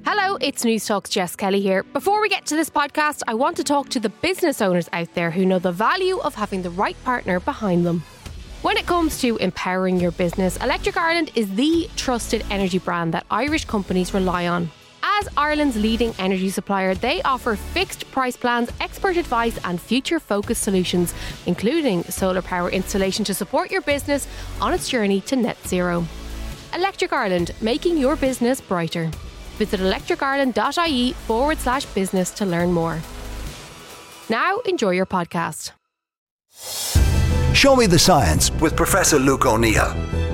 Hello, it's News Talk's Jess Kelly here. Before we get to this podcast, I want to talk to the business owners out there who know the value of having the right partner behind them. When it comes to empowering your business, Electric Ireland is the trusted energy brand that Irish companies rely on. As Ireland's leading energy supplier, they offer fixed price plans, expert advice and future-focused solutions, including solar power installation to support your business on its journey to net zero. Electric Ireland, making your business brighter. Visit electricireland.ie/business to learn more. Now, enjoy your podcast. Show Me the Science with Professor Luke O'Neill.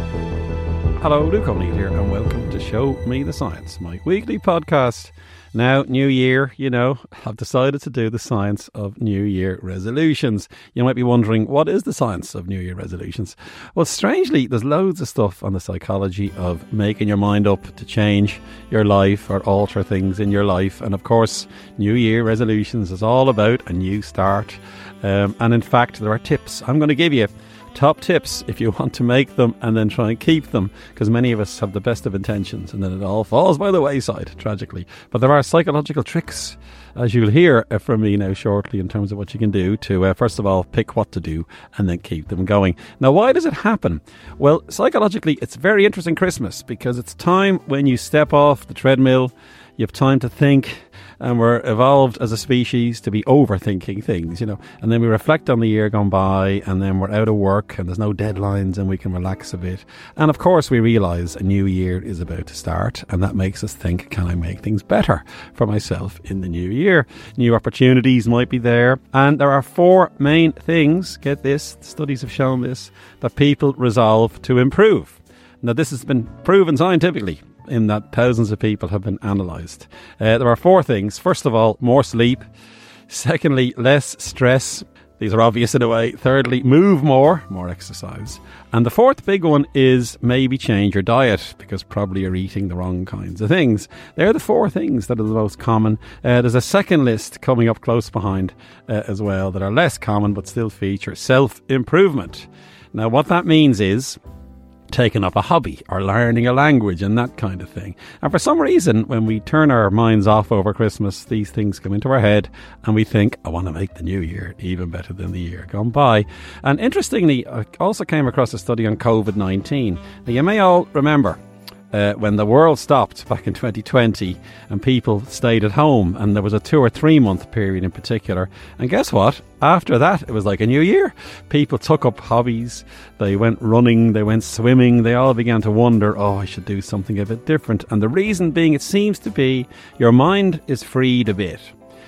Hello, Luke O'Neill here, and welcome to Show Me the Science, my weekly podcast. Now, New Year, I've decided to do the science of New Year resolutions. You might be wondering, what is the science of New Year resolutions? Well, strangely, there's loads of stuff on the psychology of making your mind up to change your life or alter things in your life. And of course, New Year resolutions is all about a new start. And in fact, there are tips I'm going to give you. Top tips if you want to make them and then try and keep them, because many of us have the best of intentions and then it all falls by the wayside, tragically. But there are psychological tricks, as you'll hear from me now shortly, in terms of what you can do to, first of all, pick what to do and then keep them going. Now, why does it happen? Well, psychologically, it's very interesting Christmas because it's time when you step off the treadmill, you have time to think, and we're evolved as a species to be overthinking things, and then we reflect on the year gone by, and then we're out of work and there's no deadlines and we can relax a bit. And of course we realise a new year is about to start, and that makes us think, can I make things better for myself in the new year? New opportunities might be there, and there are four main things, get this, studies have shown this, that people resolve to improve. Now, this has been proven scientifically in that thousands of people have been analysed. There are four things. First of all, more sleep. Secondly, less stress. These are obvious in a way. Thirdly, move more exercise. And the fourth big one is maybe change your diet, because probably you're eating the wrong kinds of things. They're the four things that are the most common. There's a second list coming up close behind as well that are less common but still feature self-improvement. Now, what that means is taking up a hobby or learning a language and that kind of thing. And for some reason, when we turn our minds off over Christmas, these things come into our head and we think, I want to make the new year even better than the year gone by. And interestingly, I also came across a study on COVID-19. Now, you may all remember when the world stopped back in 2020 and people stayed at home, and there was a 2 or 3 month period in particular. And guess what? After that, it was like a new year. People took up hobbies, they went running, they went swimming, they all began to wonder, I should do something a bit different. And the reason being, it seems to be your mind is freed a bit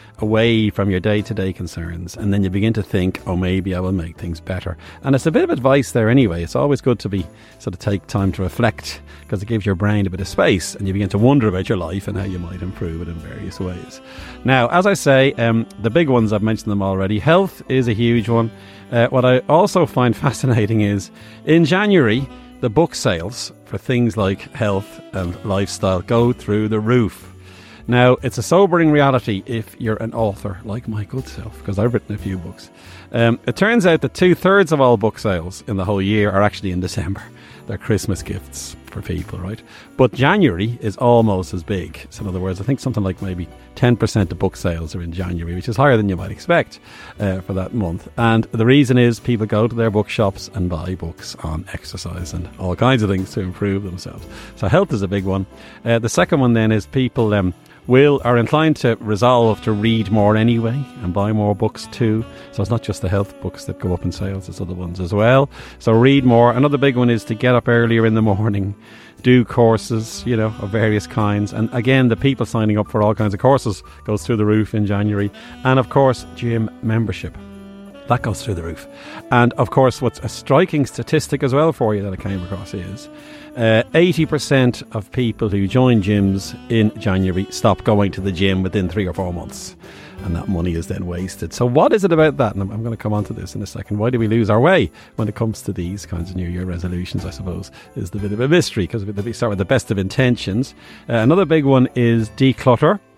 away from your day-to-day concerns, and then you begin to think, maybe I will make things better. And it's a bit of advice there anyway. It's always good to be take time to reflect, because it gives your brain a bit of space and you begin to wonder about your life and how you might improve it in various ways. Now, as I say, the big ones, I've mentioned them already. Health is a huge one. What I also find fascinating is in January, the book sales for things like health and lifestyle go through the roof. Now, it's a sobering reality if you're an author like my good self, because I've written a few books. It turns out that 2/3 of all book sales in the whole year are actually in December. They're Christmas gifts for people, right? But January is almost as big. So in other words, I think something like maybe 10% of book sales are in January, which is higher than you might expect for that month. And the reason is people go to their bookshops and buy books on exercise and all kinds of things to improve themselves. So health is a big one. The second one then is people are inclined to resolve to read more anyway and buy more books too. So it's not just the health books that go up in sales, it's other ones as well. So read more. Another big one is to get up earlier in the morning, do courses, of various kinds. And again, the people signing up for all kinds of courses goes through the roof in January. And of course, gym membership. That goes through the roof. And of course, what's a striking statistic as well for you that I came across is 80% of people who join gyms in January stop going to the gym within 3 or 4 months. And that money is then wasted. So what is it about that? And I'm going to come on to this in a second. Why do we lose our way when it comes to these kinds of New Year resolutions, I suppose, is the bit of a mystery, because we start with the best of intentions. Another big one is declutter.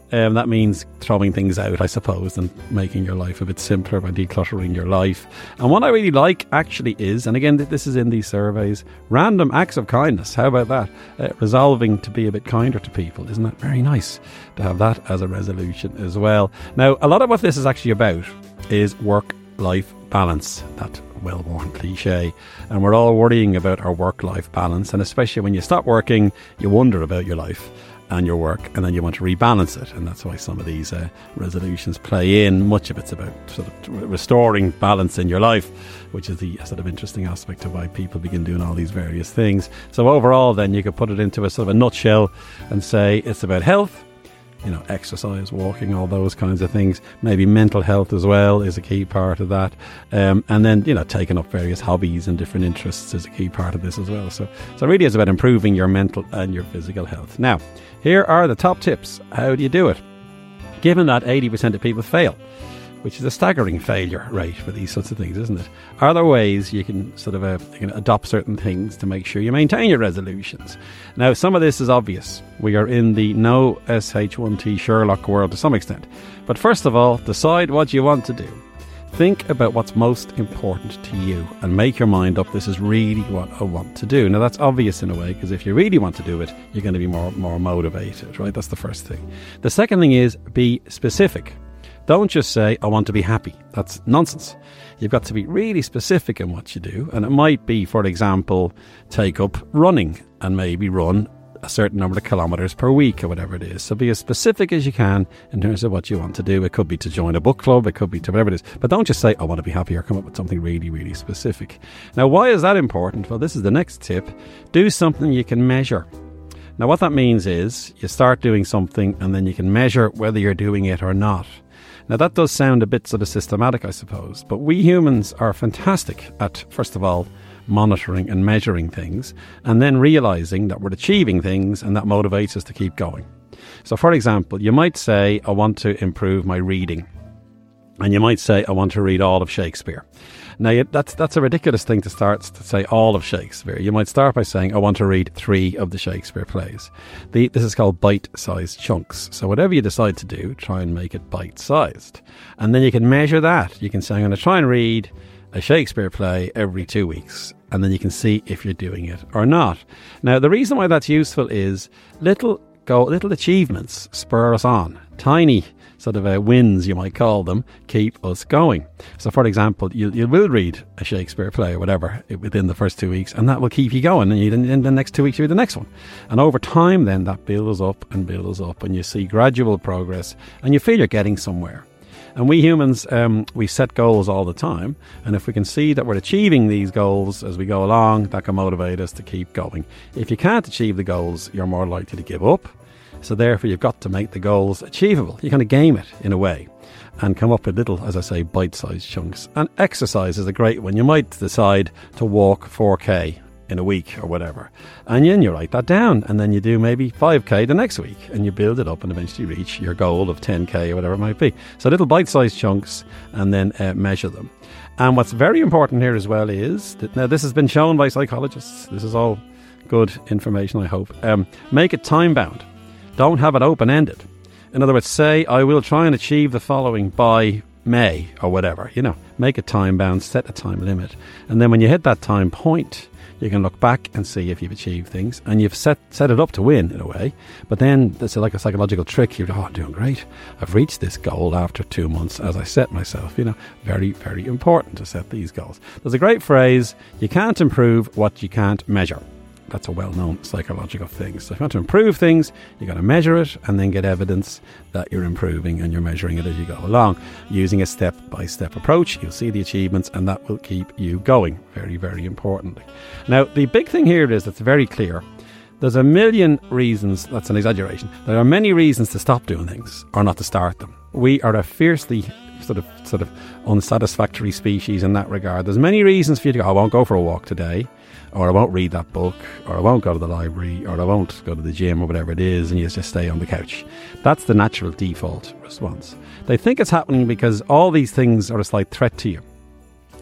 That means throwing things out, I suppose, and making your life a bit simpler by decluttering your life. And what I really like actually is, and again, this is in these surveys, random acts of kindness. How about that? Resolving to be a bit kinder to people. Isn't that very nice to have that as a resolution as well? Now, a lot of what this is actually about is work-life balance. That well-worn cliche. And we're all worrying about our work-life balance. And especially when you stop working, you wonder about your life and your work, and then you want to rebalance it. And that's why some of these resolutions play in. Much of it's about sort of restoring balance in your life, which is the sort of interesting aspect of why people begin doing all these various things. So overall, then, you could put it into a sort of a nutshell and say it's about health, exercise, walking, all those kinds of things. Maybe mental health as well is a key part of that. And then, taking up various hobbies and different interests is a key part of this as well. So it really is about improving your mental and your physical health. Now, here are the top tips. How do you do it? Given that 80% of people fail, which is a staggering failure rate for these sorts of things, isn't it? Are there ways you can sort of adopt certain things to make sure you maintain your resolutions? Now, some of this is obvious. We are in the no SH1T Sherlock world to some extent. But first of all, decide what you want to do. Think about what's most important to you and make your mind up, this is really what I want to do. Now, that's obvious in a way, because if you really want to do it, you're going to be more motivated, right? That's the first thing. The second thing is be specific. Don't just say, I want to be happy. That's nonsense. You've got to be really specific in what you do. And it might be, for example, take up running and maybe run a certain number of kilometres per week or whatever it is. So be as specific as you can in terms of what you want to do. It could be to join a book club. It could be to whatever it is. But don't just say, I want to be happy, or come up with something really, really specific. Now, why is that important? Well, this is the next tip. Do something you can measure. Now, what that means is you start doing something and then you can measure whether you're doing it or not. Now, that does sound a bit sort of systematic, I suppose, but we humans are fantastic at, first of all, monitoring and measuring things, and then realising that we're achieving things, and that motivates us to keep going. So, for example, you might say, I want to improve my reading. And you might say, I want to read all of Shakespeare. Now, that's a ridiculous thing to start to say all of Shakespeare. You might start by saying, I want to read 3 of the Shakespeare plays. This is called bite-sized chunks. So whatever you decide to do, try and make it bite-sized. And then you can measure that. You can say, I'm going to try and read a Shakespeare play every 2 weeks. And then you can see if you're doing it or not. Now, the reason why that's useful is little achievements spur us on. Tiny sort of wins, you might call them, keep us going. So, for example, you will read a Shakespeare play or whatever within the first 2 weeks, and that will keep you going. And in the next 2 weeks, you read the next one. And over time, then, that builds up, and you see gradual progress, and you feel you're getting somewhere. And we humans, we set goals all the time. And if we can see that we're achieving these goals as we go along, that can motivate us to keep going. If you can't achieve the goals, you're more likely to give up. So therefore, you've got to make the goals achievable. You kind of game it in a way and come up with little, as I say, bite-sized chunks. And exercise is a great one. You might decide to walk 4K in a week or whatever. And then you write that down, and then you do maybe 5K the next week, and you build it up and eventually reach your goal of 10K or whatever it might be. So little bite-sized chunks, and then measure them. And what's very important here as well is that, now this has been shown by psychologists. This is all good information, I hope. Make it time-bound. Don't have it open-ended. In other words, say, I will try and achieve the following by May or whatever. Make it time-bound, set a time limit. And then when you hit that time point, you can look back and see if you've achieved things. And you've set it up to win, in a way. But then it's like a psychological trick. You're, I'm doing great. I've reached this goal after 2 months as I set myself. Very, very important to set these goals. There's a great phrase, you can't improve what you can't measure. That's a well-known psychological thing. So if you want to improve things, you've got to measure it and then get evidence that you're improving, and you're measuring it as you go along. Using a step-by-step approach, you'll see the achievements, and that will keep you going. Very, very importantly. Now, the big thing here is that's very clear. There's a million reasons, that's an exaggeration. There are many reasons to stop doing things or not to start them. We are a fiercely sort of unsatisfactory species in that regard. There's many reasons for you to go, I won't go for a walk today, or I won't read that book, or I won't go to the library, or I won't go to the gym, or whatever it is, and you just stay on the couch. That's the natural default response. They think it's happening because all these things are a slight threat to you.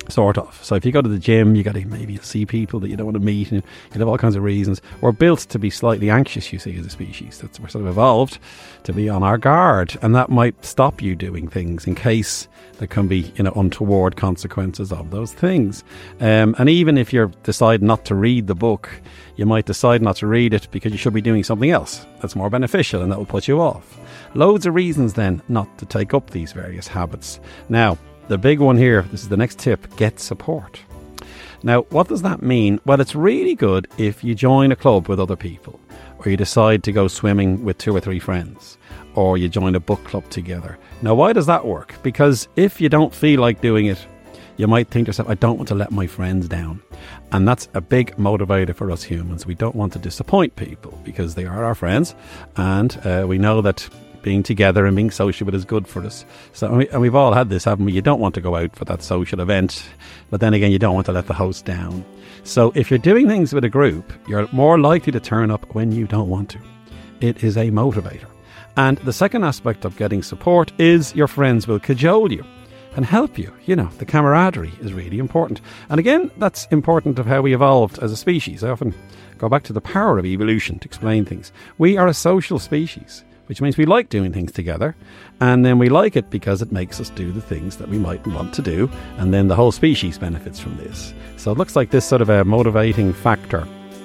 Sort of. So if you go to the gym, you got to maybe see people that you don't want to meet, and you have all kinds of reasons. We're built to be slightly anxious, you see, as a species. We're sort of evolved to be on our guard, and that might stop you doing things in case there can be, untoward consequences of those things. And even if you decide not to read the book, you might decide not to read it because you should be doing something else that's more beneficial, and that will put you off. Loads of reasons then not to take up these various habits. Now, the big one here, this is the next tip, get support. Now, what does that mean? Well, it's really good if you join a club with other people, or you decide to go swimming with 2 or 3 friends, or you join a book club together. Now, why does that work? Because if you don't feel like doing it, you might think to yourself, I don't want to let my friends down. And that's a big motivator for us humans. We don't want to disappoint people because they are our friends, and we know that being together and being sociable is good for us. So, and we've all had this, haven't we? You don't want to go out for that social event, but then again, you don't want to let the host down. So if you're doing things with a group, you're more likely to turn up when you don't want to. It is a motivator. And the second aspect of getting support is your friends will cajole you and help you. The camaraderie is really important. And again, that's important of how we evolved as a species. I often go back to the power of evolution to explain things. We are a social species, which means we like doing things together, and then we like it because it makes us do the things that we might want to do, and then the whole species benefits from this. So it looks like this sort of a motivating factor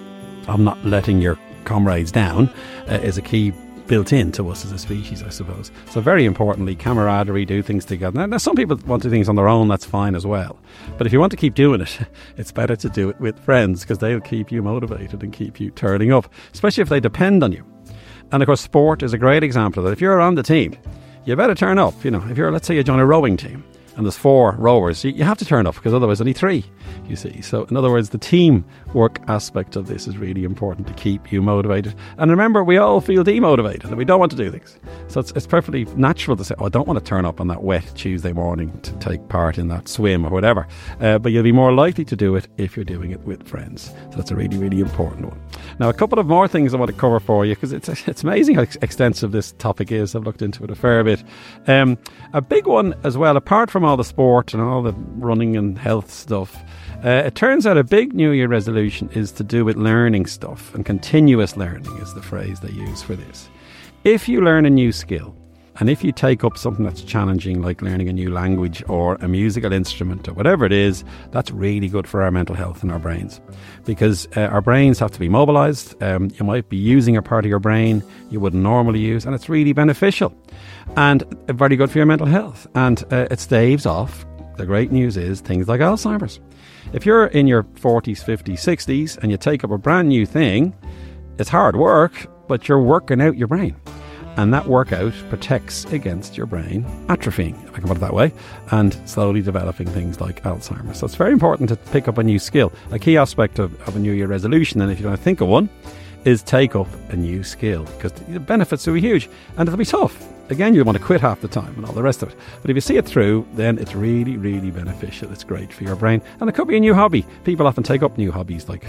of not letting your comrades down is a key built into us as a species, I suppose. So very importantly, camaraderie, do things together. Now some people want to do things on their own, that's fine as well. But if you want to keep doing it, it's better to do it with friends, because they'll keep you motivated and keep you turning up, especially if they depend on you. And of course, sport is a great example of that. If you're on the team, you better turn up. If you're, let's say you join a rowing team and there's 4 rowers, you have to turn up, because otherwise only 3, you see. So in other words, the teamwork aspect of this is really important to keep you motivated. And remember, we all feel demotivated and we don't want to do things. So it's perfectly natural to say, I don't want to turn up on that wet Tuesday morning to take part in that swim or whatever. But you'll be more likely to do it if you're doing it with friends. So that's a really, really important one. Now, a couple of more things I want to cover for you, because it's amazing how extensive this topic is. I've looked into it a fair bit. A big one as well, apart from all the sport and all the running and health stuff, it turns out a big New Year resolution is to do with learning stuff, and continuous learning is the phrase they use for this. If you learn a new skill, and if you take up something that's challenging, like learning a new language or a musical instrument or whatever it is, that's really good for our mental health and our brains, because our brains have to be mobilised. You might be using a part of your brain you wouldn't normally use, and it's really beneficial and very good for your mental health. And it staves off, the great news is, things like Alzheimer's. If you're in your 40s, 50s, 60s and you take up a brand new thing, it's hard work, but you're working out your brain. And that workout protects against your brain atrophying, if I can put it that way, and slowly developing things like Alzheimer's. So it's very important to pick up a new skill. A key aspect of a New Year resolution, and if you don't think of one, is take up a new skill, because the benefits will be huge and it'll be tough. Again, you'll want to quit half the time and all the rest of it. But if you see it through, then it's really, really beneficial. It's great for your brain. And it could be a new hobby. People often take up new hobbies like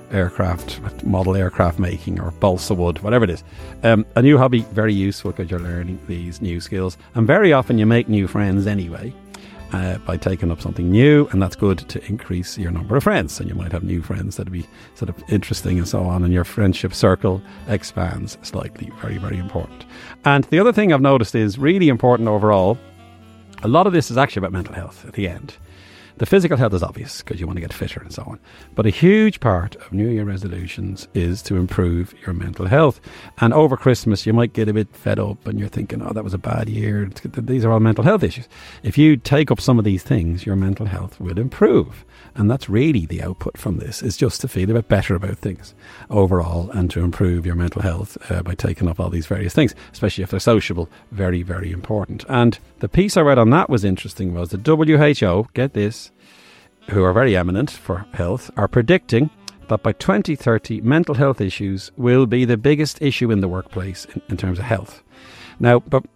model aircraft making, or balsa wood, whatever it is. A new hobby, very useful, because you're learning these new skills. And very often you make new friends anyway by taking up something new, and that's good to increase your number of friends. And you might have new friends that'll be sort of interesting and so on, and your friendship circle expands slightly. Very, very important. And the other thing I've noticed is really important overall, a lot of this is actually about mental health at the end. The physical health is obvious, because you want to get fitter and so on. But a huge part of New Year resolutions is to improve your mental health. And over Christmas, you might get a bit fed up and you're thinking, that was a bad year. These are all mental health issues. If you take up some of these things, your mental health will improve. And that's really the output from this, is just to feel a bit better about things overall, and to improve your mental health by taking up all these various things, especially if they're sociable. Very, very important. And the piece I read on that was interesting, was the WHO, get this, who are very eminent for health, are predicting that by 2030, mental health issues will be the biggest issue in the workplace in terms of health. Now, but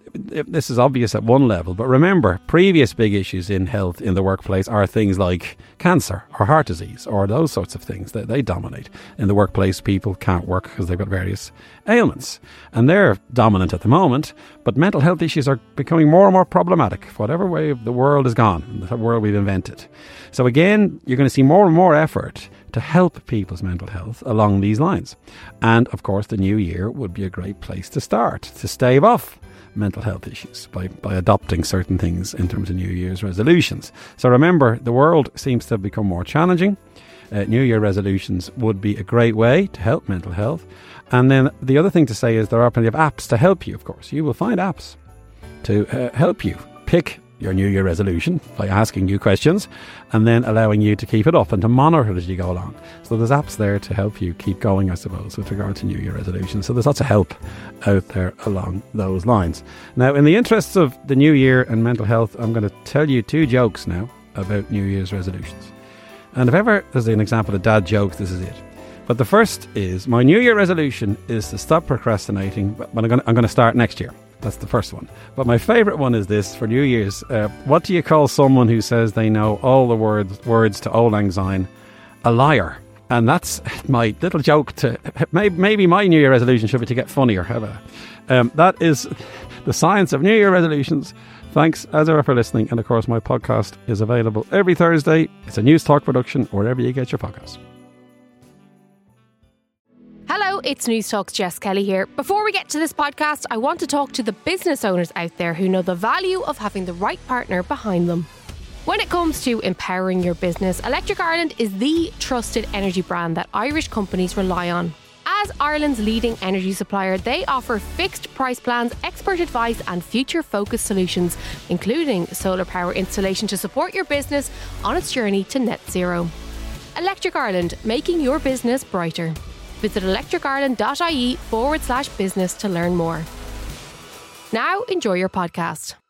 this is obvious at one level, but remember, previous big issues in health in the workplace are things like cancer or heart disease or those sorts of things. They dominate. In the workplace, people can't work because they've got various ailments. And they're dominant at the moment, but mental health issues are becoming more and more problematic, whatever way the world has gone, the world we've invented. So again, you're going to see more and more effort to help people's mental health along these lines. And of course, the new year would be a great place to start, to stave off mental health issues by adopting certain things in terms of New Year's resolutions. So remember, the world seems to have become more challenging. New Year resolutions would be a great way to help mental health. And then the other thing to say is there are plenty of apps to help you, of course. You will find apps to help you pick your New Year resolution by asking you questions and then allowing you to keep it up and to monitor it as you go along. So there's apps there to help you keep going, I suppose, with regard to New Year resolutions. So there's lots of help out there along those lines. Now, in the interests of the new year and mental health, I'm going to tell you 2 jokes now about New Year's resolutions. And if ever there's an example of dad jokes, this is it. But the first is, my New Year resolution is to stop procrastinating, but I'm going to start next year. That's the first one. But my favourite one is this for New Year's. What do you call someone who says they know all the words to Auld Lang Syne? A liar. And that's my little joke to... Maybe my New Year resolution should be to get funnier. How about that? That is the science of New Year resolutions. Thanks as ever for listening. And of course, my podcast is available every Thursday. It's a News Talk production, wherever you get your podcasts. Hello, it's News Talk's Jess Kelly here. Before we get to this podcast, I want to talk to the business owners out there who know the value of having the right partner behind them. When it comes to empowering your business, Electric Ireland is the trusted energy brand that Irish companies rely on. As Ireland's leading energy supplier, they offer fixed price plans, expert advice and future-focused solutions, including solar power installation to support your business on its journey to net zero. Electric Ireland, making your business brighter. Visit electricireland.ie/business to learn more. Now, enjoy your podcast.